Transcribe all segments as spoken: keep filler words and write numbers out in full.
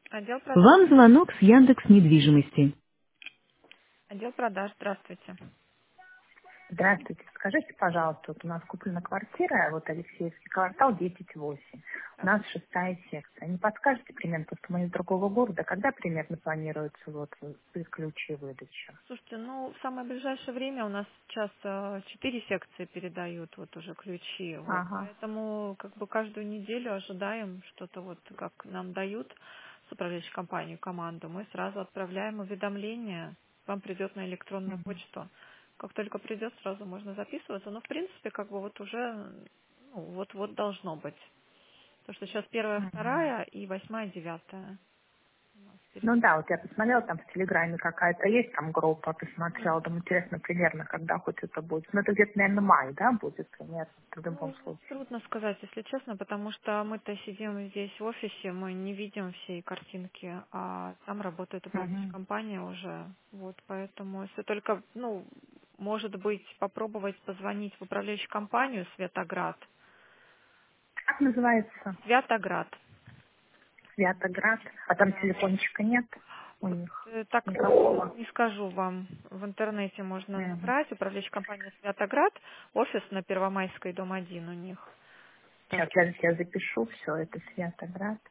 Отдел продаж. Вам звонок с Яндекс недвижимости. Отдел продаж, здравствуйте. Здравствуйте. Скажите, пожалуйста, вот у нас куплена квартира, вот Алексеевский квартал десять восемь. У Так. нас шестая секция. Не подскажете примерно, потому что мы из другого города, когда примерно планируется вот ключи выдача? Слушайте, ну, в самое ближайшее время у нас сейчас э, четыре секции передают вот уже ключи, вот, Ага. поэтому как бы каждую неделю ожидаем что-то вот, как нам дают с управляющей компанией команду, мы сразу отправляем уведомление, вам придет на электронную Мгм. почту. Как только придет, сразу можно записываться, но в принципе как бы вот уже, ну, вот-вот должно быть. Потому что сейчас первая, Мгм. вторая и восьмая, девятая у нас Ну передают. да, вот я посмотрела, там в Телеграме какая-то есть там группа, посмотрела, Мгм. там интересно примерно, когда хоть это будет. Ну это где-то, наверное, май, да, будет примерно, в любом Ну, случае. трудно сказать, если честно, потому что мы-то сидим здесь в офисе, мы не видим всей картинки, а там работает управляющая Мгм. компания уже. Вот, поэтому если только, ну, может быть, попробовать позвонить в управляющую компанию Светоград. Как называется? Светоград. Святоград. А там Да. телефончика нет у Вот них э, так никакого. не скажу вам. В интернете можно Мгм. набрать. Управляющая компания Светоград. Офис на Первомайской, дом один у них. Сейчас Так. я, я запишу все, это Святоград.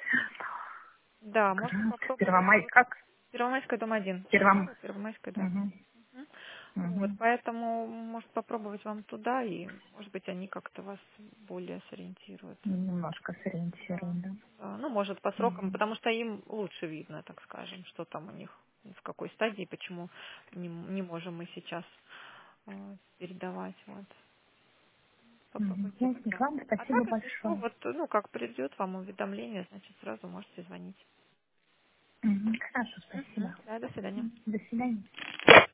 Да, можно Град. попробовать. Первомай, Вот как? Первомайская, дом один. Первом. Первомайская, дом. Мгм. Мгм. Вот, Мгм. поэтому, может, попробовать вам туда, и, может быть, они как-то вас более сориентируют. Немножко Да. сориентируем, да. Да. Ну, может, по срокам, Мгм. потому что им лучше видно, так скажем, что там у них, в какой стадии, почему не, не можем мы сейчас э, передавать. Вот. Мгм. Попробуйте Ясненько. тогда. Ладно, А спасибо так, если что, большое. вот, ну, как придет вам уведомление, значит, сразу можете звонить. Мгм. Хорошо, Мгм. спасибо. Да, до свидания. Мгм. До свидания.